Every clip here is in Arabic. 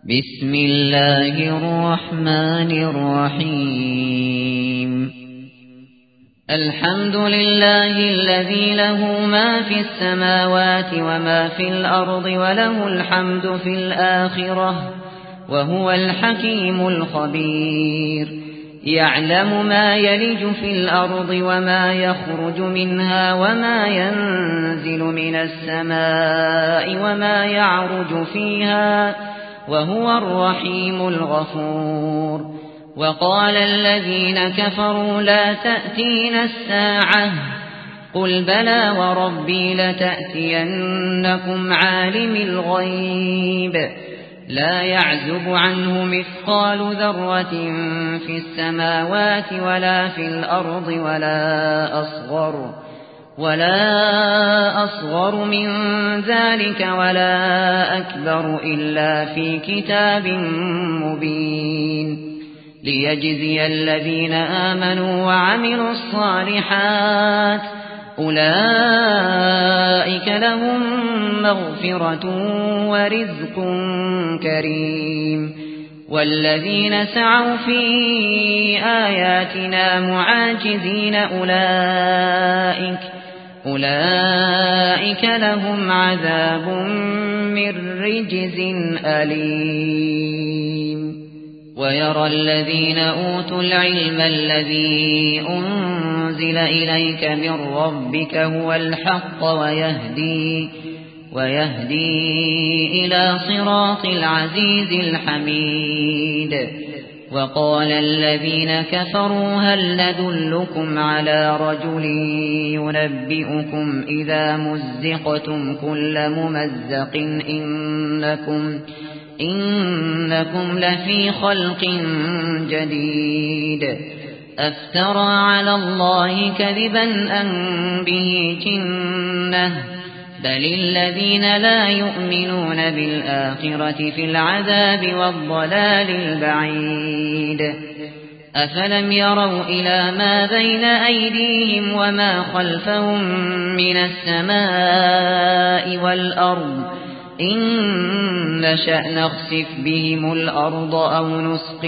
بسم الله الرحمن الرحيم الحمد لله الذي له ما في السماوات وما في الأرض وله الحمد في الآخرة وهو الحكيم الخبير يعلم ما يلج في الأرض وما يخرج منها وما ينزل من السماء وما يعرج فيها وهو الرحيم الغفور وقال الذين كفروا لا تأتينا الساعة قل بلى وربي لتأتينكم عالم الغيب لا يعزب عنه مثقال ذرة في السماوات ولا في الأرض ولا أصغر من ذلك ولا أكبر إلا في كتاب مبين ليجزي الذين آمنوا وعملوا الصالحات أولئك لهم مغفرة ورزق كريم والذين سعوا في آياتنا معاجزين أولئك لهم عذاب من رجز أليم ويرى الذين أوتوا العلم الذي أنزل إليك من ربك هو الحق ويهدي إلى صراط العزيز الحميد وقال الذين كفروا هل ندلكم على رجل ينبئكم إذا مزقتم كل ممزق إنكم لفي خلق جديد أفترى على الله كذبا أم به جنة بل الذين لا يؤمنون بالآخرة في العذاب والضلال البعيد أفلم يروا إلى ما بين أيديهم وما خلفهم من السماء والأرض إن نشأ نخسف بهم الأرض أو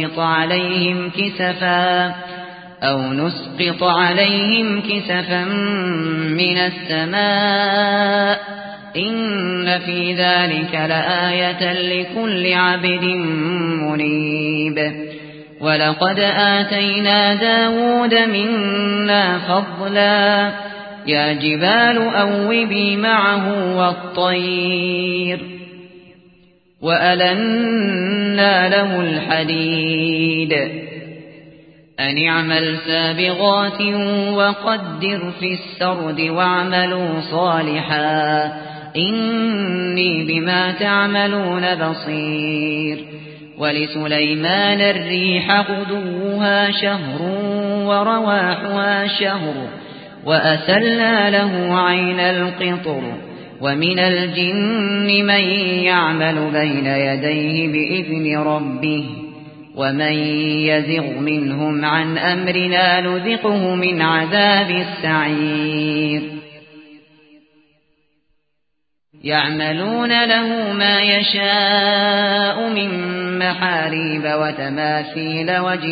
نسقط عليهم كسفا من السماء إن في ذلك لآية لكل عبد منيب ولقد آتينا داود منا فضلا يا جبال أوبي معه والطير وألنا له الحديد أن اعمل سابغات وقدر في السرد واعملوا صالحا إني بما تعملون بصير ولسليمان الريح غدوها شهر ورواحها شهر وأسلنا له عين القطر ومن الجن من يعمل بين يديه بإذن ربه ومن يزغ منهم عن أمرنا نذقه من عذاب السعير يعملون له ما يشاء من محاريب وتماثيل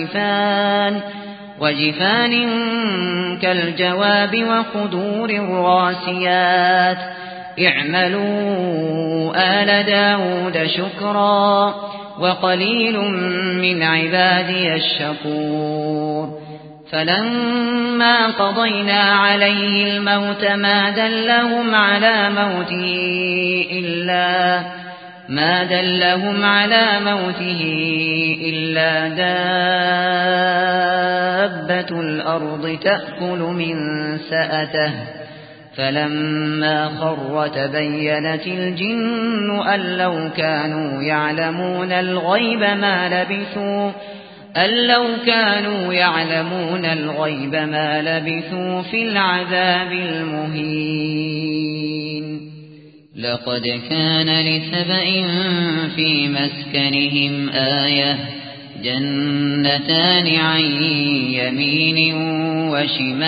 وجفان كالجواب وقدور الراسيات اعملوا آل داود شكرا وقليل من عبادي الشكور فلما قضينا عليه الموت ما دلهم على موته إلا دابة الأرض تأكل من سأته فلما خر تبينت الجن أن لو كانوا يعلمون الغيب ما لبثوا في العذاب المهين لقد كان لسبإ في مسكنهم آية جنتان عن يمين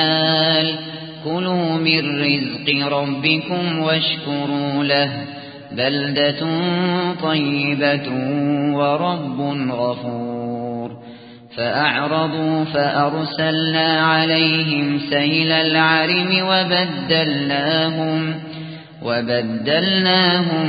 وشمال كلوا من رزق ربكم واشكروا له بلدة طيبة ورب غفور فأعرضوا فأرسلنا عليهم سيل العرم وبدلناهم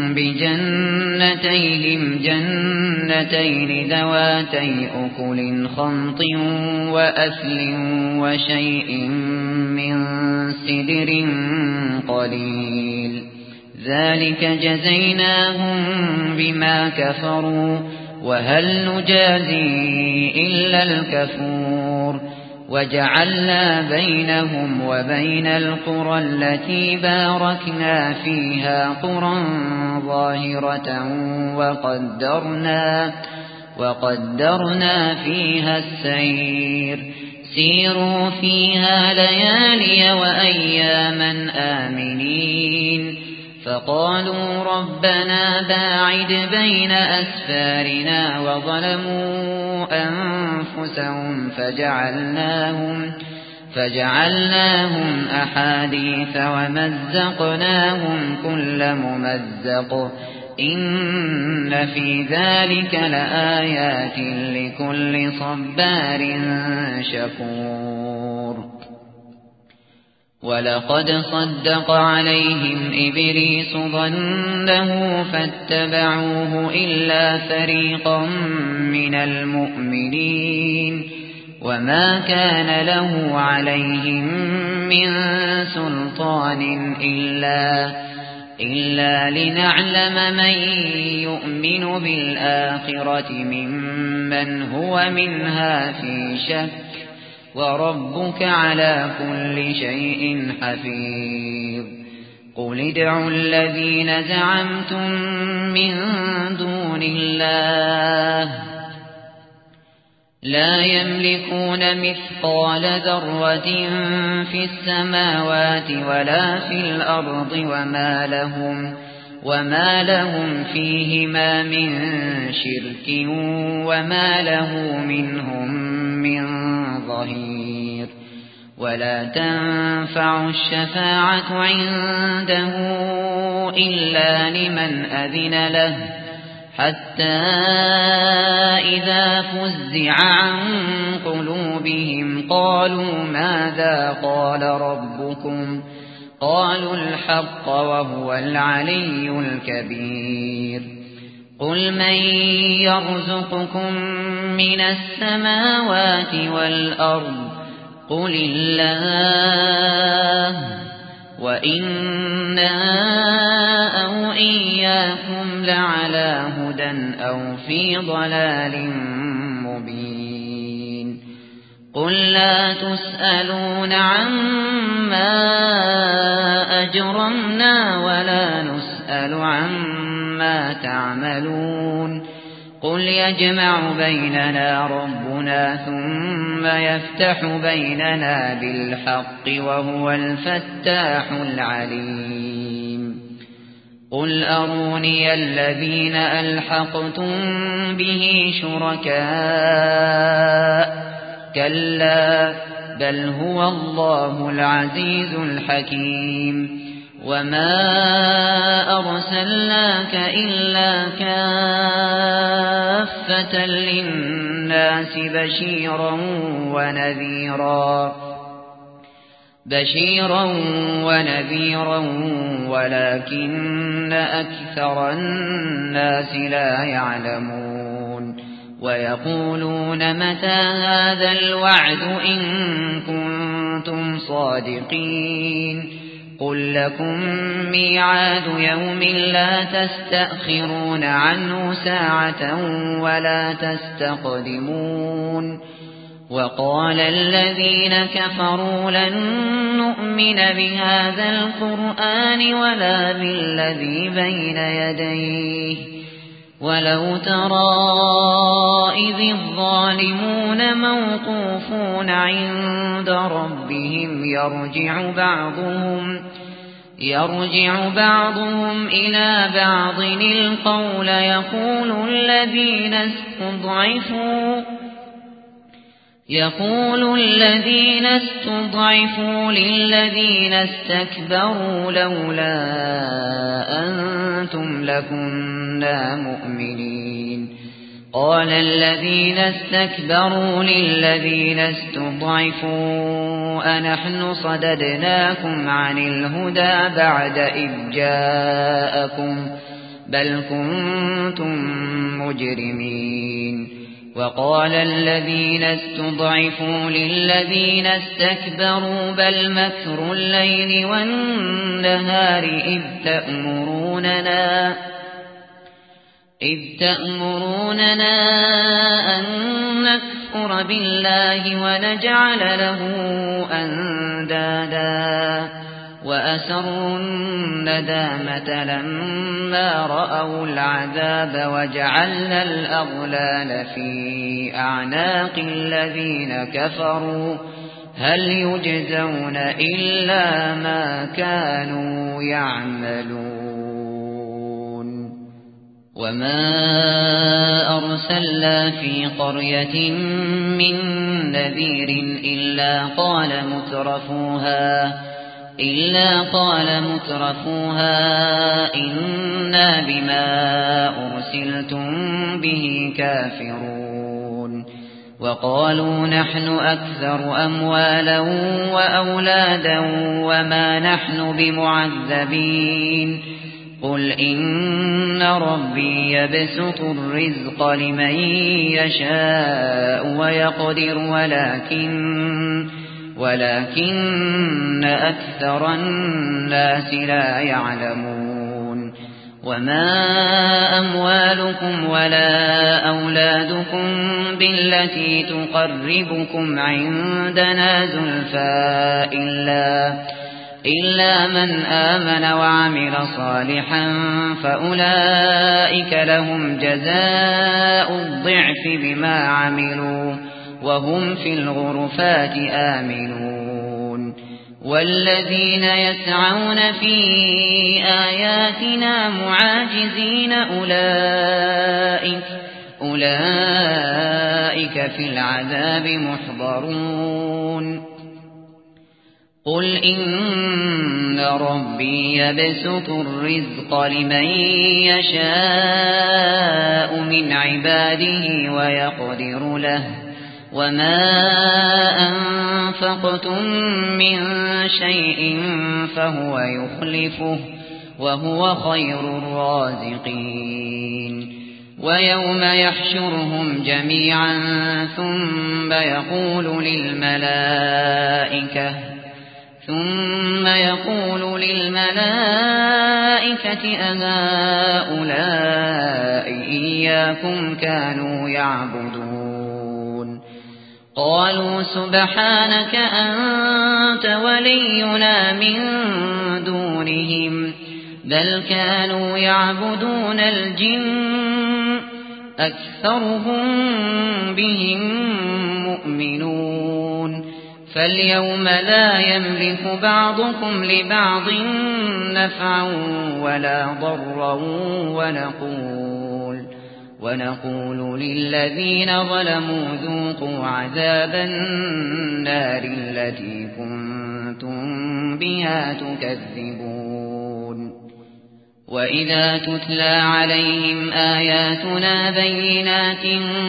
بجنتيهم جنتين ذواتي أكل خمط وأثل وشيء من سدر قليل ذلك جزيناهم بما كفروا وهل نجازي إلا الكفور وجعلنا بينهم وبين القرى التي باركنا فيها قرى ظاهرة وقدرنا فيها السير سيروا فيها ليالي وأياما آمنين فقالوا ربنا باعد بين أسفارنا وظلموا أنفسهم فجعلناهم أحاديث ومزقناهم كل ممزق إن في ذلك لآيات لكل صبار شكور ولقد صدق عليهم إبليس ظنه فاتبعوه إلا فريقا من المؤمنين وما كان له عليهم من سلطان إلا لنعلم من يؤمن بالآخرة ممن هو منها في شك وربك على كل شيء حفيظ قل ادعوا الذين زعمتم من دون الله لا يملكون مثقال ذرة في السماوات ولا في الأرض وما لهم فيهما من شرك وما له منهم من ظهير ولا تنفع الشفاعة عنده إلا لمن أذن له حتى إذا فزع عن قلوبهم قالوا ماذا قال ربكم قالوا الحق وهو العلي الكبير قل من يرزقكم من السماوات والأرض قل الله وإنا أو إياكم لعلى هدى أو في ضلال مبين قل لا تسألون عما أجرمنا ولا نسأل عما تعملون قل يجمع بيننا ربنا ثم يفتح بيننا بالحق وهو الفتاح العليم قل أروني الذين ألحقتم به شركاء كلا بل هو الله العزيز الحكيم وما أرسلناك إلا كافة للناس بشيرا ونذيرا ولكن أكثر الناس لا يعلمون ويقولون متى هذا الوعد إن كنتم صادقين قل لكم ميعاد يوم لا تستأخرون عنه ساعة ولا تستقدمون وقال الذين كفروا لن نؤمن بهذا القرآن ولا بالذي بين يديه ولو ترى إذ الظالمون موقوفون عند ربهم يرجع بعضهم إلى بعض القول يقول الذين استضعفوا للذين استكبروا لولا أنتم لكنا مؤمنين قال الذين استكبروا للذين استضعفوا أنحن صددناكم عن الهدى بعد إذ جاءكم بل كنتم مجرمين وقال الذين استضعفوا للذين استكبروا بل مكر الليل والنهار إذ تأمروننا أن نكفر بالله ونجعل له أندادا وأسروا الندامة لما رأوا العذاب وجعلنا الأغلال في أعناق الذين كفروا هل يجزون إلا ما كانوا يعملون وما أرسلنا في قرية من نذير إلا قال مترفوها إنا بما أرسلتم به كافرون وقالوا نحن أكثر أموالا وأولادا وما نحن بمعذبين قل إن ربي يبسط الرزق لمن يشاء ويقدر ولكن أكثر الناس لا يعلمون وما أموالكم ولا أولادكم بالتي تقربكم عندنا زلفى إلا من آمن وعمل صالحا فأولئك لهم جزاء الضعف بما عملوا وهم في الغرفات آمنون والذين يسعون في آياتنا معاجزين أولئك في العذاب محضرون قل إن ربي يبسط الرزق لمن يشاء من عباده ويقدر له وما أنفقتم من شيء فهو يخلفه وهو خير الرازقين ويوم يحشرهم جميعا ثم يقول للملائكة أهؤلاء إياكم كانوا يعبدون قالوا سبحانك أنت ولينا من دونهم بل كانوا يعبدون الجن أكثرهم بهم مؤمنون فاليوم لا يملك بعضكم لبعض نفعا ولا ضرا ونقول للذين ظلموا ذوقوا عذاب النار التي كنتم بها تكذبون وإذا تتلى عليهم آياتنا بينات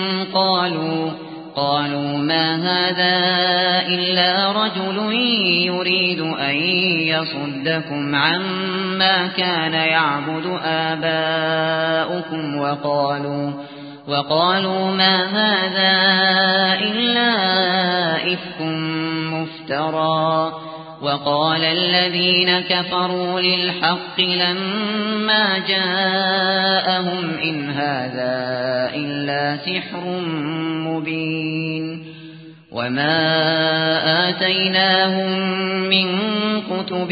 قالوا ما هذا إلا رجل يريد أن يصدكم عما كان يعبد آباؤكم وقالوا ما هذا إلا إفك مفترى وقال الذين كفروا للحق لما جاءهم إن هذا إلا سحر مبين وما آتيناهم من كتب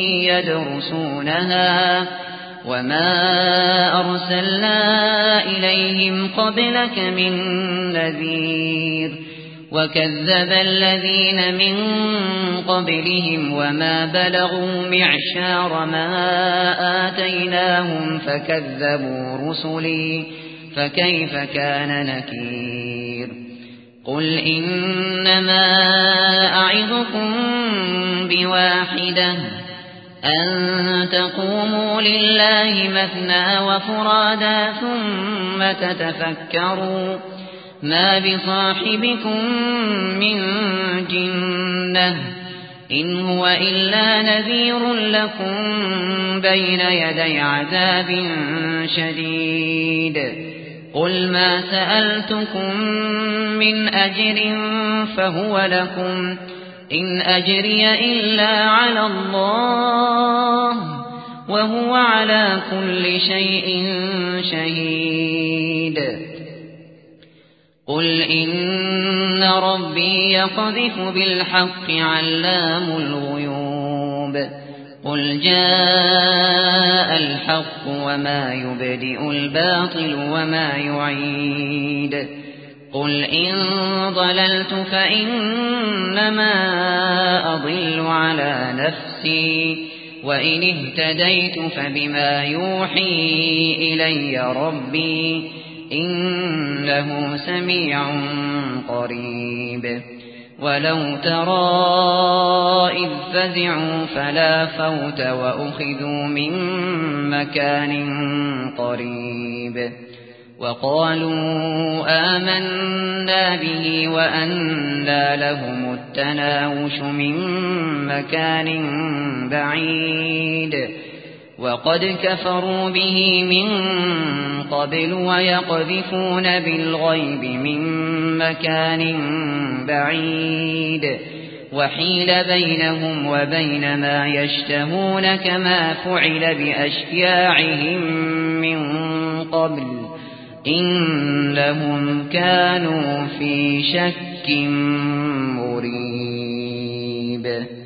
يدرسونها وما أرسلنا إليهم قبلك من نذير وكذب الذين من قبلهم وما بلغوا معشار ما آتيناهم فكذبوا رسلي فكيف كان نكير قل إنما أعظكم بواحدة أن تقوموا لله مثنى وفرادا ثم تتفكروا ما بصاحبكم من جنة إن هو إلا نذير لكم بين يدي عذاب شديد قل ما سألتكم من أجر فهو لكم إن أجري إلا على الله وهو على كل شيء شهيد قل إن ربي يقذف بالحق علام الغيوب قل جاء الحق وما يبدئ الباطل وما يعيد قل إن ضللت فإنما أضل على نفسي وإن اهتديت فبما يوحي إلي ربي إنه سميع قريب ولو ترى إذ فزعوا فلا فوت وأخذوا من مكان قريب وقالوا آمنا به وأنى لهم التناوش من مكان بعيد وقد كفروا به من قبل ويقذفون بالغيب من مكان بعيد وحيل بينهم وبين ما يشتهون كما فعل بأشياعهم من قبل إنهم كانوا في شك مريب